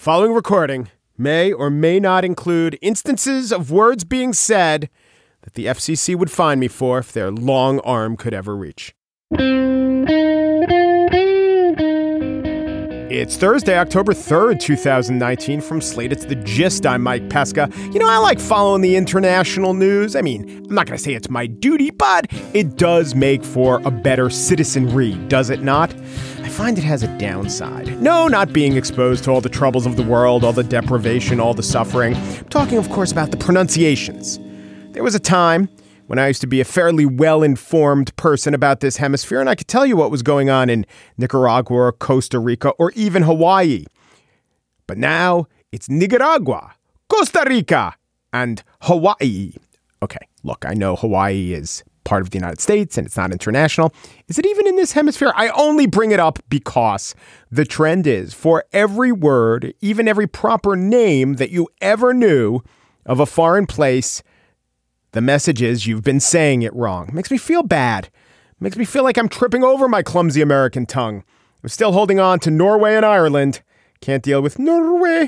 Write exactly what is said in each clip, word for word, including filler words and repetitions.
following recording may or may not include instances of words being said that the F C C would fine me for if their long arm could ever reach. It's Thursday, October third, twenty nineteen. From Slate, it's The Gist. I'm Mike Pesca. You know, I like following the international news. I mean, I'm not going to say it's my duty, but it does make for a better citizenry, does it not? I find it has a downside. No, not being exposed to all the troubles of the world, all the deprivation, all the suffering. I'm talking, of course, about the pronunciations. There was a time when I used to be a fairly well-informed person about this hemisphere, and I could tell you what was going on in Nicaragua or Costa Rica or even Hawaii. But now it's Nicaragua, Costa Rica, and Hawaii. Okay, look, I know Hawaii is part of the United States and it's not international. Is it even in this hemisphere? I only bring it up because the trend is for every word, even every proper name that you ever knew of a foreign place, the message is you've been saying it wrong. Makes me feel bad. Makes me feel like I'm tripping over my clumsy American tongue. I'm still holding on to Norway and Ireland. Can't deal with Norway.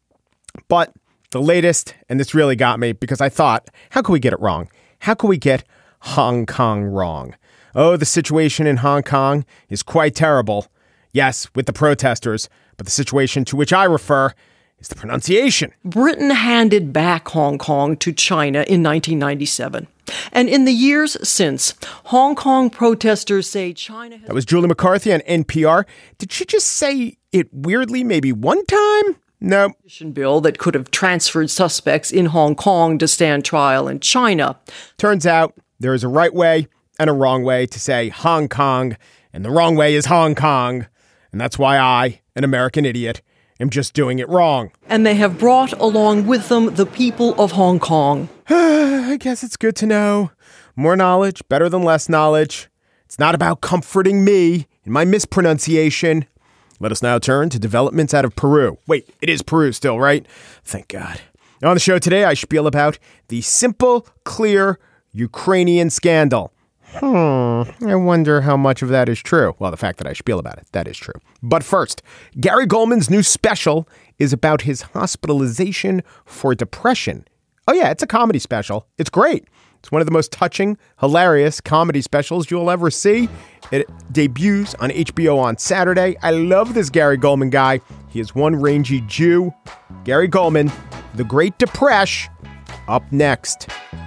But the latest, and this really got me because I thought, how can we get it wrong? How can we get Hong Kong wrong? Oh, the situation in Hong Kong is quite terrible. Yes, with the protesters, but the situation to which I refer is the pronunciation. Britain handed back Hong Kong to China in nineteen ninety-seven. And in the years since, Hong Kong protesters say China has... That was Julie McCarthy on N P R. Did she just say it weirdly maybe one time? No. ...bill that could have transferred suspects in Hong Kong to stand trial in China. Turns out there is a right way and a wrong way to say Hong Kong, and the wrong way is Hong Kong. And that's why I, an American idiot, am just doing it wrong. And they have brought along with them the people of Hong Kong. I guess it's good to know. More knowledge, better than less knowledge. It's not about comforting me in my mispronunciation. Let us now turn to developments out of Peru. Wait, it is Peru still, right? Thank God. Now on the show today, I spiel about the simple, clear Ukrainian scandal. Hmm, I wonder how much of that is true. Well, the fact that I spiel about it, that is true. But first, Gary Goldman's new special is about his hospitalization for depression. Oh yeah, it's a comedy special. It's great. It's one of the most touching, hilarious comedy specials you'll ever see. It debuts on H B O on Saturday. I love this Gary Goldman guy. He is one rangy Jew. Gary Goldman, The Great Depression, up next.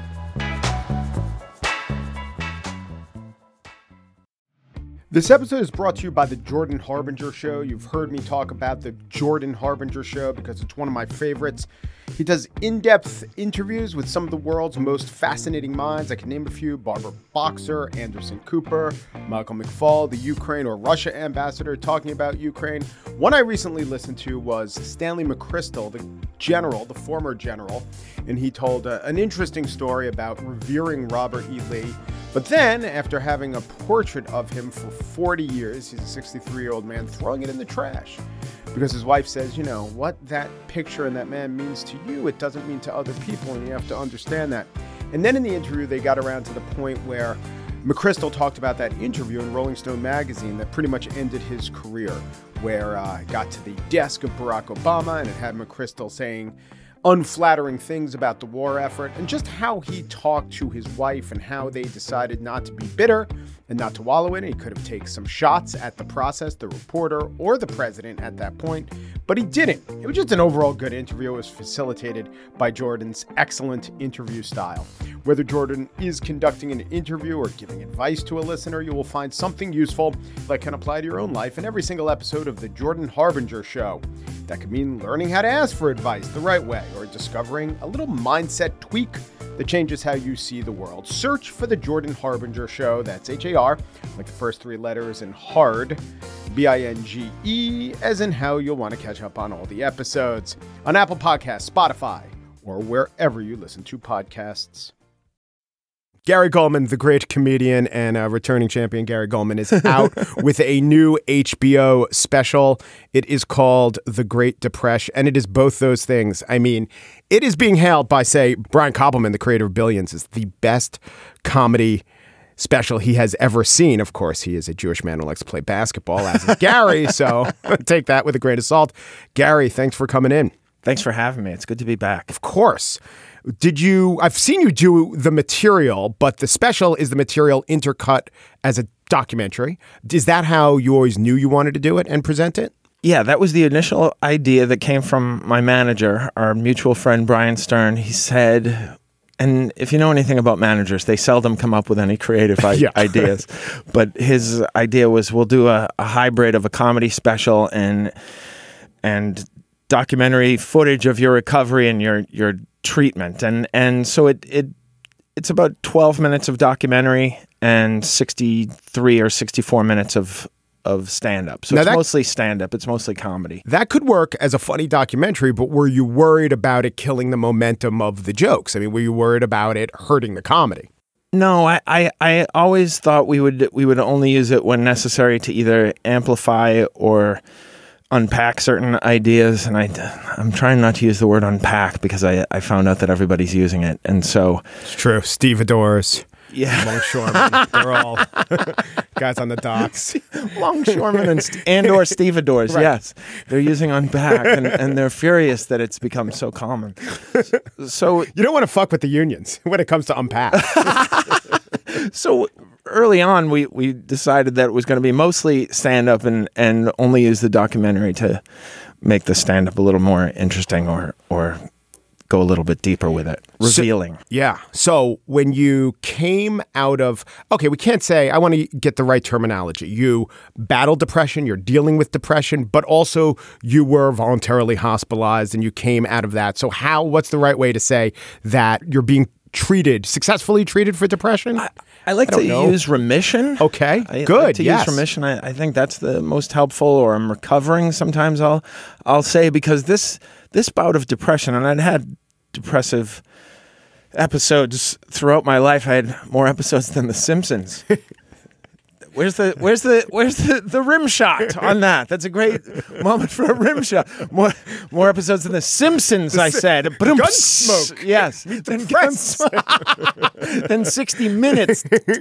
This episode is brought to you by the Jordan Harbinger Show. You've heard me talk about the Jordan Harbinger Show because it's one of my favorites. He does in-depth interviews with some of the world's most fascinating minds. I can name a few: Barbara Boxer, Anderson Cooper, Michael McFaul, the Ukraine or Russia ambassador talking about Ukraine. One I recently listened to was Stanley McChrystal, the general, the former general, and he told uh, an interesting story about revering Robert E. Lee. But then, after having a portrait of him for forty years, he's a sixty-three-year-old man, throwing it in the trash. Because his wife says, you know, what that picture and that man means to you, it doesn't mean to other people, and you have to understand that. And then in the interview, they got around to the point where McChrystal talked about that interview in Rolling Stone magazine that pretty much ended his career, where uh, it got to the desk of Barack Obama, and it had McChrystal saying unflattering things about the war effort, and just how he talked to his wife and how they decided not to be bitter and not to wallow in it. He could have taken some shots at the process, the reporter, or the president at that point, but he didn't. It was just an overall good interview. It was facilitated by Jordan's excellent interview style. Whether Jordan is conducting an interview or giving advice to a listener, you will find something useful that can apply to your own life in every single episode of the Jordan Harbinger Show. That could mean learning how to ask for advice the right way, or discovering a little mindset tweak that changes how you see the world. Search for the Jordan Harbinger Show. That's H A R, like the first three letters, and hard, B I N G E, as in how you'll want to catch up on all the episodes on Apple Podcasts, Spotify, or wherever you listen to podcasts. Gary Goldman, the great comedian and uh, returning champion Gary Goldman, is out with a new H B O special. It is called The Great Depression, and it is both those things. I mean, it is being hailed by, say, Brian Koppelman, the creator of Billions, as the best comedy special he has ever seen. Of course, he is a Jewish man who likes to play basketball, as is Gary, so take that with a grain of salt. Gary, thanks for coming in. Thanks for having me. It's good to be back. Of course. Did you, I've seen you do the material, but the special is the material intercut as a documentary. Is that how you always knew you wanted to do it and present it? Yeah, that was the initial idea that came from my manager, our mutual friend, Brian Stern. He said, and if you know anything about managers, they seldom come up with any creative I- yeah. ideas. But his idea was, we'll do a, a hybrid of a comedy special and and documentary footage of your recovery and your your treatment. And and so it it it's about twelve minutes of documentary and sixty-three or sixty-four minutes of of stand-up. So now it's that, mostly stand-up. It's mostly comedy. That could work as a funny documentary, but were you worried about it killing the momentum of the jokes? I mean, were you worried about it hurting the comedy? No, I, I, I always thought we would we would only use it when necessary to either amplify or unpack certain ideas. And I, I'm trying not to use the word unpack because I, I found out that everybody's using it. And so... It's true. Stevedores. Yeah. Longshoremen. They're all guys on the docks. Longshoremen and, and or stevedores, right. Yes. They're using unpack, and, and they're furious that it's become so common. So you don't want to fuck with the unions when it comes to unpack. So early on, we, we decided that it was going to be mostly stand-up and, and only use the documentary to make the stand-up a little more interesting or or go a little bit deeper with it, revealing. So, yeah. So when you came out of, okay, we can't say, I want to get the right terminology. You battled depression, you're dealing with depression, but also you were voluntarily hospitalized and you came out of that. So how, what's the right way to say that you're being treated, successfully treated for depression? I, I like I to know. use remission. Okay, I good. Like to yes. use remission. I, I think that's the most helpful. Or I'm recovering. Sometimes I'll I'll say because this this bout of depression, and I'd had depressive episodes throughout my life. I had more episodes than The Simpsons. Where's the where's the where's the, the rim shot on that? That's a great moment for a rim shot. More more episodes than The Simpsons, I said. Gunsmoke. Yes. Then Gunsmoke. Then sixty minutes.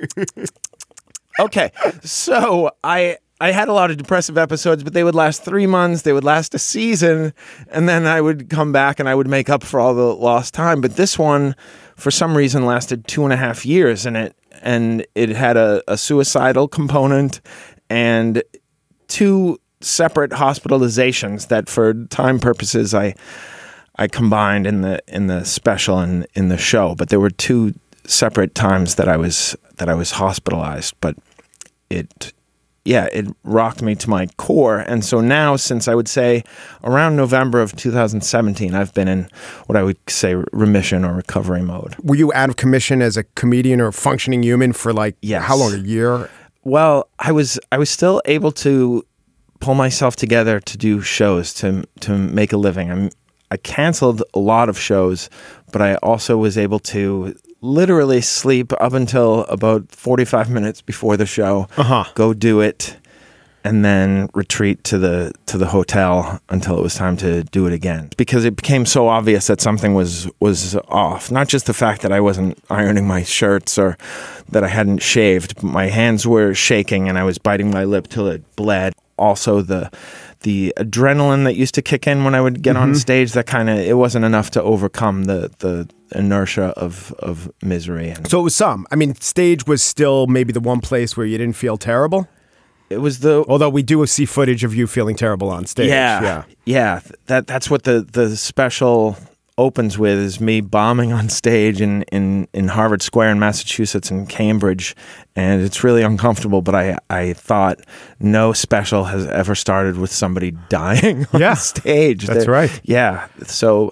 Okay. So I I had a lot of depressive episodes, but they would last three months. They would last a season, and then I would come back and I would make up for all the lost time. But this one, for some reason, lasted two and a half years, and it and it had a, a suicidal component and two separate hospitalizations that, for time purposes, I I combined in the in the special and in the show. But there were two separate times that I was that I was hospitalized. But it. Yeah, it rocked me to my core. And so now, since I would say around November of two thousand seventeen, I've been in what I would say remission or recovery mode. Were you out of commission as a comedian or functioning human for like, yes. How long, a year? Well, I was I was still able to pull myself together to do shows, to to make a living. I'm, I canceled a lot of shows, but I also was able to literally sleep up until about forty-five minutes before the show, uh-huh. go do it, and then retreat to the to the hotel until it was time to do it again. Because it became so obvious that something was was off. Not just the fact that I wasn't ironing my shirts or that I hadn't shaved, but my hands were shaking and I was biting my lip till it bled. Also the the adrenaline that used to kick in when I would get mm-hmm. on stage, that kind of, it wasn't enough to overcome the the inertia of, of misery. And so it was some. I mean, stage was still maybe the one place where you didn't feel terrible? It was the... Although we do see footage of you feeling terrible on stage. Yeah, yeah. yeah. That, that's what the, the special opens with, is me bombing on stage in, in, in Harvard Square in Massachusetts and Cambridge. And it's really uncomfortable, but I, I thought no special has ever started with somebody dying on yeah, stage. That's They're, right. Yeah. So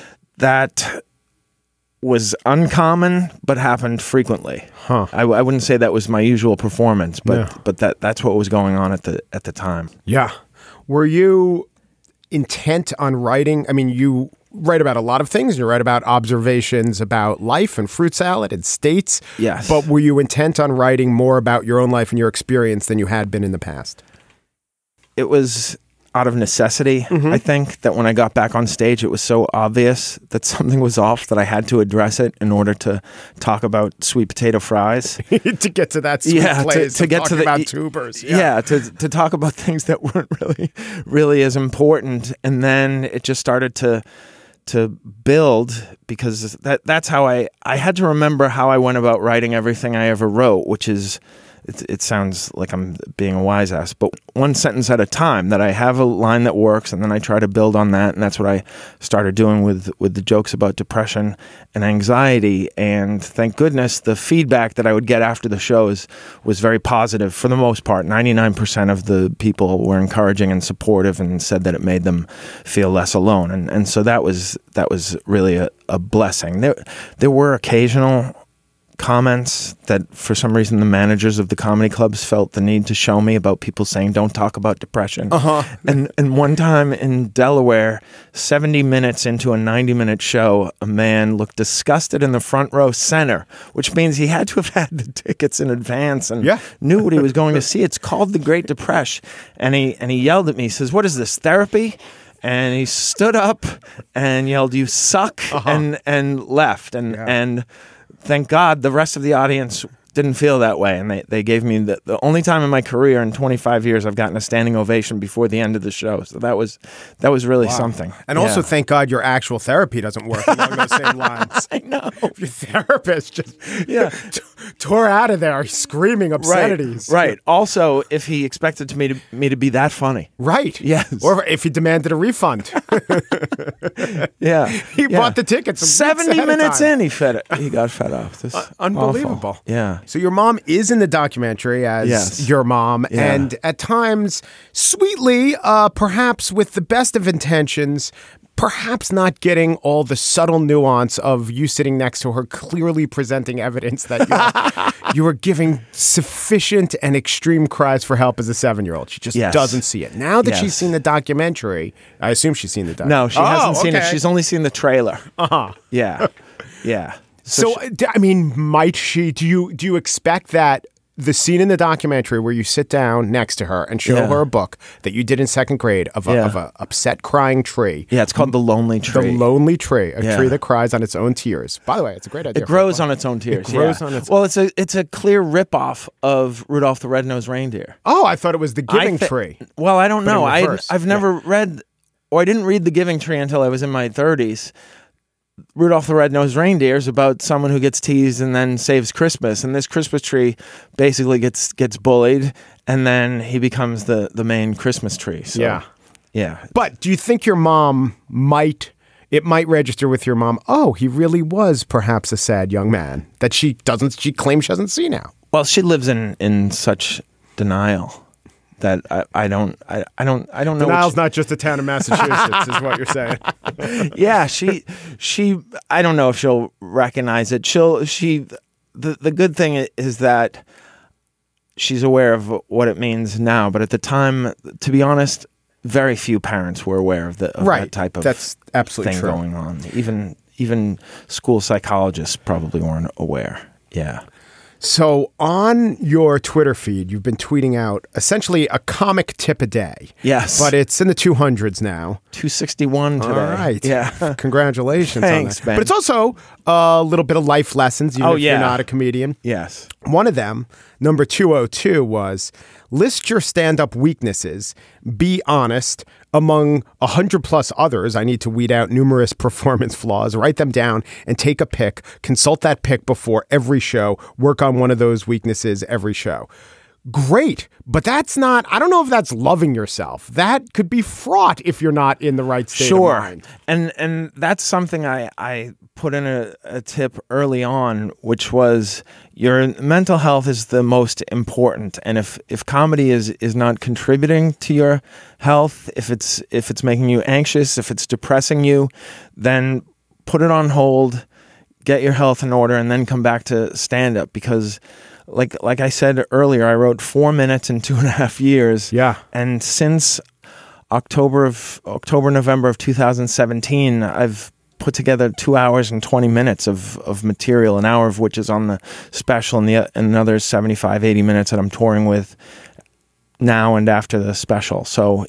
that was uncommon, but happened frequently. Huh. I, I wouldn't say that was my usual performance, but yeah. but that that's what was going on at the at the time. Yeah. Were you intent on writing? I mean, you write about a lot of things. You write about observations about life and fruit salad and states. Yes. But were you intent on writing more about your own life and your experience than you had been in the past? It was... out of necessity. Mm-hmm. I think that when I got back on stage, it was so obvious that something was off that I had to address it in order to talk about sweet potato fries. to get to that sweet Yeah, to- place to of get talking to the- about tubers. Yeah, Yeah. to to talk about things that weren't really really as important, and then it just started to to build, because that that's how I I had to remember how I went about writing everything I ever wrote, which is. It, it sounds like I'm being a wise ass, but one sentence at a time, that I have a line that works and then I try to build on that. And that's what I started doing with, with the jokes about depression and anxiety. And thank goodness the feedback that I would get after the shows was very positive for the most part. ninety-nine percent of the people were encouraging and supportive and said that it made them feel less alone. And and so that was that was really a, a blessing. There, there were occasional comments that for some reason the managers of the comedy clubs felt the need to show me about people saying don't talk about depression. Uh-huh. And and one time in Delaware, seventy minutes into a ninety minute show, a man looked disgusted in the front row center, which means he had to have had the tickets in advance and Yeah. knew what he was going to see. It's called the Great Depression. And he and he yelled at me, he says, "What is this, therapy?" And he stood up and yelled, "You suck," Uh-huh. and and left. And Yeah. and thank God the rest of the audience didn't feel that way. And they, they gave me the, the only time in my career in twenty-five years I've gotten a standing ovation before the end of the show. So that was that was really something. And Yeah. also, thank God your actual therapy doesn't work along those same lines. I know. If your therapist just Yeah. t- tore out of there screaming Right. obscenities. Right. Also, if he expected to me to me to be that funny. Right. Yes. Or if he demanded a refund. Yeah. He Yeah. bought the tickets weeks seventy ahead of minutes time. in, he fed it. He got fed up. This is Unbelievable. awful. Yeah. So your mom is in the documentary as Yes. your mom, Yeah. and at times, sweetly, uh, perhaps with the best of intentions, perhaps not getting all the subtle nuance of you sitting next to her, clearly presenting evidence that you were, you were giving sufficient and extreme cries for help as a seven-year-old. She just Yes. doesn't see it. Now that Yes. she's seen the documentary, I assume she's seen the documentary. No, she Oh, hasn't seen it. okay. She's only seen the trailer. Uh-huh. Yeah. Yeah. So, she- d- I mean, might she? Do you do you expect that the scene in the documentary where you sit down next to her and show Yeah. her a book that you did in second grade of a, Yeah. of a upset crying tree, yeah, it's called The Lonely the Tree. lonely tree, a Yeah. tree that cries on its own tears? By the way, it's a great idea. It for a grows book. on its own tears. It grows yeah. on its- Well, it's a it's a clear ripoff of Rudolph the Red-Nosed Reindeer. Oh, I thought it was the Giving I thi- Tree. Well, I don't But in know. I reverse. I've never read, or I didn't read The Giving Tree until I was in my thirties. Rudolph the Red-Nosed Reindeer is about someone who gets teased and then saves Christmas, and this Christmas tree basically gets gets bullied, and then he becomes the the main Christmas tree. So, Yeah. yeah. But do you think your mom might? It might register with your mom. Oh, he really was perhaps a sad young man that she doesn't. She claims she doesn't see now. Well, she lives in in such denial that I, I don't I, I don't I don't know. what Denial's she- not just a town in Massachusetts, is what you're saying. yeah, she she I don't know if she'll recognize it. She'll she the the good thing i- is that she's aware of what it means now, but at the time, to be honest, very few parents were aware of, the, of Right. that type of That's absolutely thing true. going on. Even even school psychologists probably weren't aware. Yeah. So on your Twitter feed, you've been tweeting out essentially a comic tip a day. Yes. But it's in the two hundreds now. two sixty-one today. All right. Yeah. Congratulations Thanks, on that. Ben. But it's also a little bit of life lessons, even Oh, if yeah. you're not a comedian. Yes. One of them, number two oh two, was list your stand-up weaknesses, be honest. Among a hundred plus others, I need to weed out numerous performance flaws, write them down, and take a pick. Consult that pick before every show. Work on one of those weaknesses every show. Great, but that's not, I don't know if that's loving yourself. That could be fraught if you're not in the right state Sure. of mind. And and that's something I, I put in a, a tip early on, which was your mental health is the most important. And if, if comedy is, is not contributing to your health, if it's if it's making you anxious, if it's depressing you, then put it on hold, get your health in order, and then come back to stand-up. Because like like I said earlier, I wrote four minutes in two and a half years. Yeah. And since October of October, November of two thousand seventeen, I've put together two hours and twenty minutes of, of material, an hour of which is on the special and the and another seventy-five, eighty minutes that I'm touring with now and after the special. So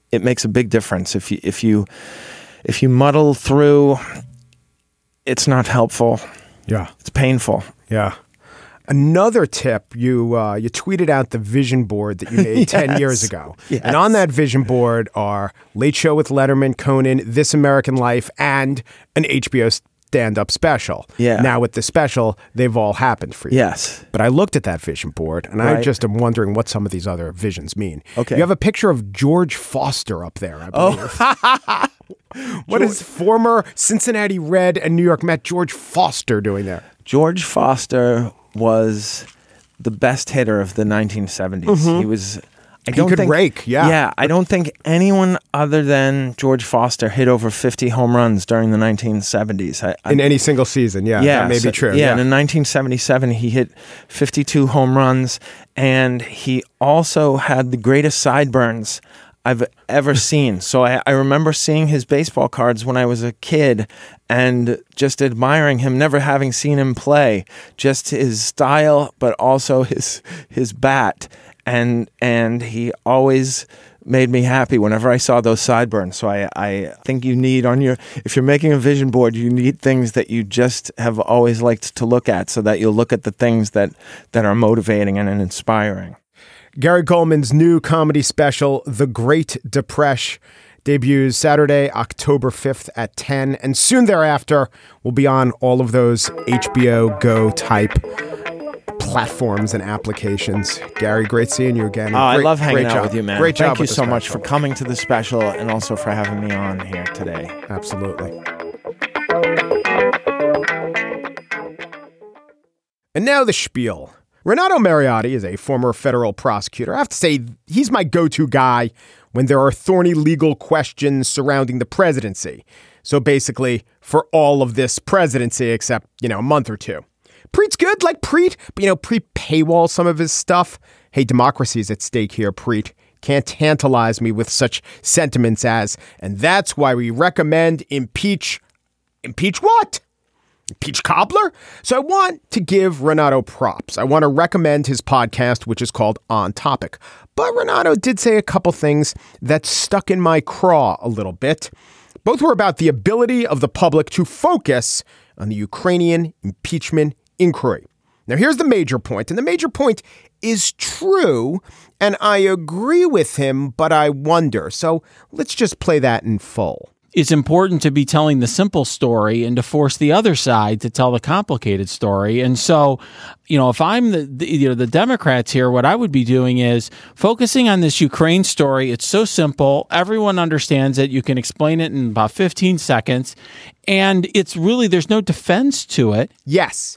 it makes a big difference. If you if you if you muddle through, it's not helpful. Yeah, it's painful. Yeah. Another tip, you uh, you tweeted out the vision board that you made yes. ten years ago. Yes. And on that vision board are Late Show with Letterman, Conan, This American Life, and an H B O stand-up special. Yeah. Now with the special, they've all happened for you. Yes. But I looked at that vision board, and right. I just am wondering what some of these other visions mean. Okay. You have a picture of George Foster up there, I believe. Oh. What George. is former Cincinnati Red and New York Met George Foster doing there? George Foster was the best hitter of the nineteen seventies. Mm-hmm. He was... I don't he could think, rake, yeah. Yeah, I don't think anyone other than George Foster hit over fifty home runs during the nineteen seventies. I, I, in any single season, yeah, yeah that may so, be true. Yeah, yeah, and in nineteen seventy-seven, he hit fifty-two home runs, and he also had the greatest sideburns I've ever seen. So I, I remember seeing his baseball cards when I was a kid and just admiring him, never having seen him play, just his style, but also his his bat. And and he always made me happy whenever I saw those sideburns. So I, I think you need on your, if you're making a vision board, you need things that you just have always liked to look at so that you'll look at the things that, that are motivating and inspiring. Gary Coleman's new comedy special, The Great Depression, debuts Saturday, October fifth at ten. And soon thereafter, will be on all of those H B O Go type platforms and applications. Gary, great seeing you again. Oh, I great, love hanging out job. with you, man. Great job. Thank you so special. much for coming to the special and also for having me on here today. Absolutely. And now the spiel. Renato Mariotti is a former federal prosecutor. I have to say, he's my go-to guy when there are thorny legal questions surrounding the presidency. So basically, for all of this presidency, except, you know, a month or two. Preet's good, like Preet, but, you know, Preet paywall some of his stuff. Hey, democracy's at stake here, Preet. Can't tantalize me with such sentiments as, and that's why we recommend impeach. Impeach what? Impeach Cobbler? So I want to give Renato props. I want to recommend his podcast, which is called On Topic. But Renato did say a couple things that stuck in my craw a little bit. Both were about the ability of the public to focus on the Ukrainian impeachment inquiry. Now, here's the major point, and the major point is true, and I agree with him, but I wonder. So let's just play that in full. It's important to be telling the simple story and to force the other side to tell the complicated story. And so, you know, if I'm the, the you know the Democrats here, what I would be doing is focusing on this Ukraine story. It's so simple. Everyone understands it. You can explain it in about fifteen seconds. And it's really, there's no defense to it. Yes,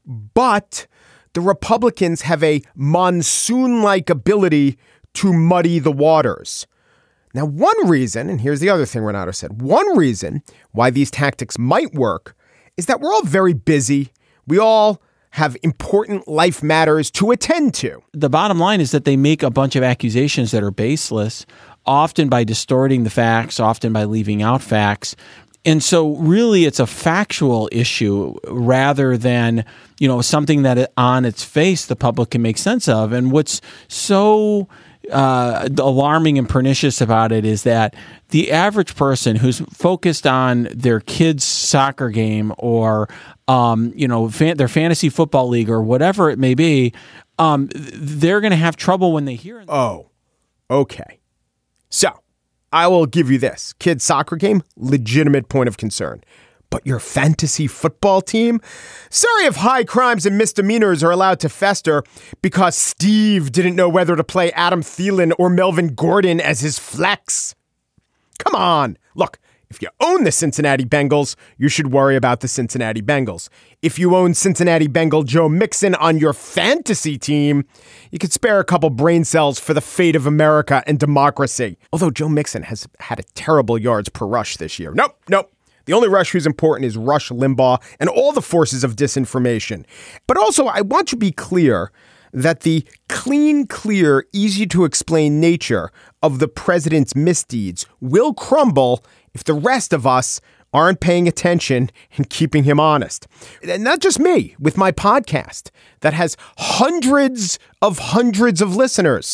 but the Republicans have a monsoon-like ability to muddy the waters. Now, one reason, and here's the other thing Renato said, one reason why these tactics might work is that we're all very busy. We all have important life matters to attend to. The bottom line is that they make a bunch of accusations that are baseless, often by distorting the facts, often by leaving out facts. And so really it's a factual issue rather than, you know, something that on its face the public can make sense of. And what's so Uh, alarming and pernicious about it is that the average person who's focused on their kid's soccer game or, um, you know, fan- their fantasy football league or whatever it may be, um, they're going to have trouble when they hear. Oh, okay. So I will give you this. Kid's soccer game, legitimate point of concern. But your fantasy football team? Sorry if high crimes and misdemeanors are allowed to fester because Steve didn't know whether to play Adam Thielen or Melvin Gordon as his flex. Come on. Look, if you own the Cincinnati Bengals, you should worry about the Cincinnati Bengals. If you own Cincinnati Bengal Joe Mixon on your fantasy team, you could spare a couple brain cells for the fate of America and democracy. Although Joe Mixon has had a terrible yards per rush this year. Nope, nope. The only Rush who's important is Rush Limbaugh and all the forces of disinformation. But also, I want to be clear that the clean, clear, easy to explain nature of the president's misdeeds will crumble if the rest of us aren't paying attention and keeping him honest. And not just me, with my podcast that has hundreds of hundreds of listeners.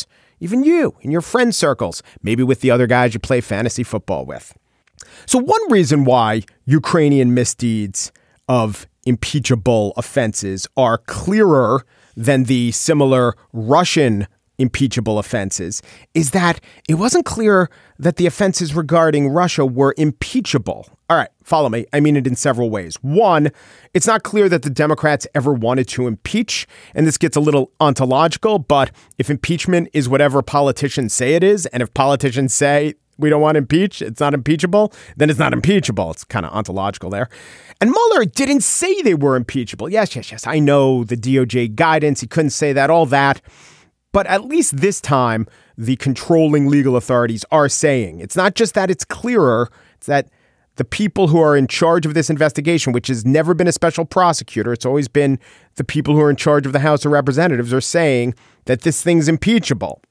even you in your friend circles, maybe with the other guys you play fantasy football with. So one reason why Ukrainian misdeeds of impeachable offenses are clearer than the similar Russian impeachable offenses is that it wasn't clear that the offenses regarding Russia were impeachable. All right, follow me. I mean it in several ways. One, it's not clear that the Democrats ever wanted to impeach, and this gets a little ontological, but if impeachment is whatever politicians say it is, and if politicians say we don't want to impeach, it's not impeachable, then it's not impeachable. It's kind of ontological there. And Mueller didn't say they were impeachable. Yes, yes, yes. I know the D O J guidance. He couldn't say that, all that. But at least this time, the controlling legal authorities are saying it's not just that it's clearer, it's that the people who are in charge of this investigation, which has never been a special prosecutor, it's always been the people who are in charge of the House of Representatives, are saying that this thing's impeachable.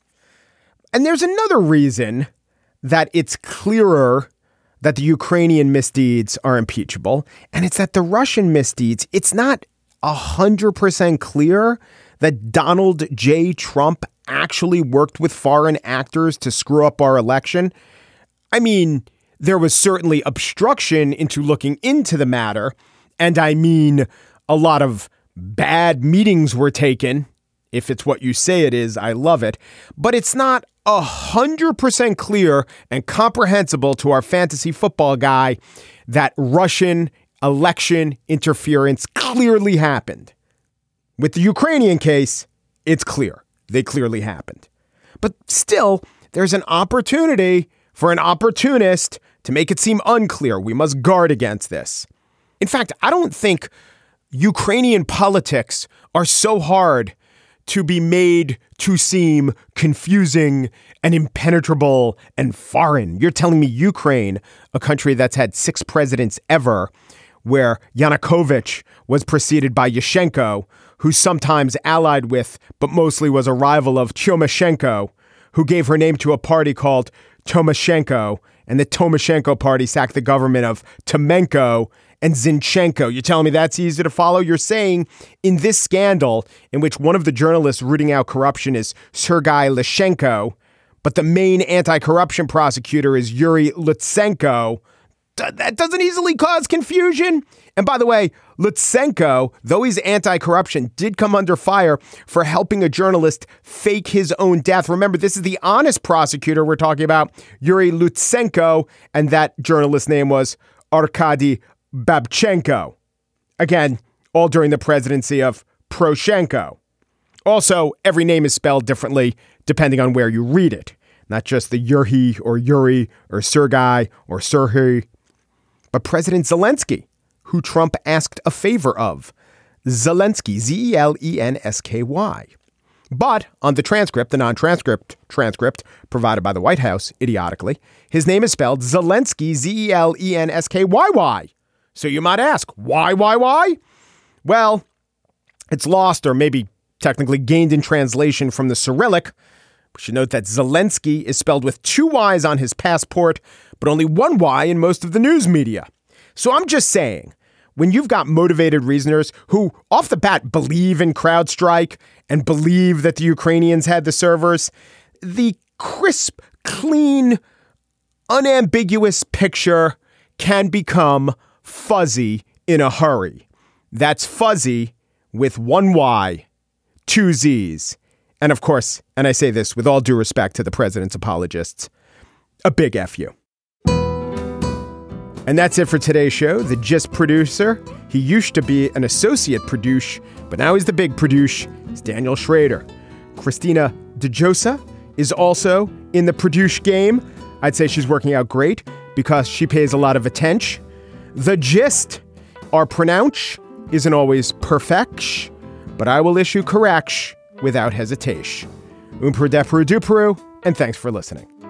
And there's another reason that it's clearer that the Ukrainian misdeeds are impeachable, and it's that the Russian misdeeds, it's not one hundred percent clear that Donald J. Trump actually worked with foreign actors to screw up our election. I mean, there was certainly obstruction into looking into the matter, and I mean, a lot of bad meetings were taken. If it's what you say it is, I love it. But it's not one hundred percent clear and comprehensible to our fantasy football guy that Russian election interference clearly happened. With the Ukrainian case, it's clear. They clearly happened. But still, there's an opportunity for an opportunist to make it seem unclear. We must guard against this. In fact, I don't think Ukrainian politics are so hard to be made to seem confusing and impenetrable and foreign. You're telling me Ukraine, a country that's had six presidents ever, where Yanukovych was preceded by Yushchenko, who sometimes allied with, but mostly was a rival of Tymoshenko, who gave her name to a party called Tomoshenko, and the Tomoshenko party sacked the government of Tymenko and Zinchenko. You're telling me that's easy to follow? You're saying in this scandal, in which one of the journalists rooting out corruption is Sergei Lyshenko, but the main anti-corruption prosecutor is Yuri Lutsenko, that doesn't easily cause confusion. And by the way, Lutsenko, though he's anti-corruption, did come under fire for helping a journalist fake his own death. Remember, this is the honest prosecutor we're talking about, Yuri Lutsenko, and that journalist's name was Arkady Babchenko. Again, all during the presidency of Poroshenko. Also, every name is spelled differently depending on where you read it. Not just the Yuri or Yuri or Sergei or Sergei, but President Zelensky, who Trump asked a favor of. Zelensky, Z E L E N S K Y. But on the transcript, the non-transcript transcript provided by the White House, idiotically, his name is spelled Zelensky, Z E L E N S K Y Y. So you might ask, why, why, why? Well, it's lost or maybe technically gained in translation from the Cyrillic. We should note that Zelensky is spelled with two Y's on his passport, but only one Y in most of the news media. So I'm just saying, when you've got motivated reasoners who off the bat believe in CrowdStrike and believe that the Ukrainians had the servers, the crisp, clean, unambiguous picture can become fuzzy in a hurry. That's fuzzy with one Y, two Z's. And of course, and I say this with all due respect to the president's apologists, a big F you. And that's it for today's show. The Gist producer, he used to be an associate produce, but now he's the big produce. It's Daniel Schrader. Christina DeJosa is also in the produce game. I'd say she's working out great because she pays a lot of attention. The Gist, our pronounce isn't always perfect, but I will issue correction without hesitation. Umperu deperu duperu, and thanks for listening.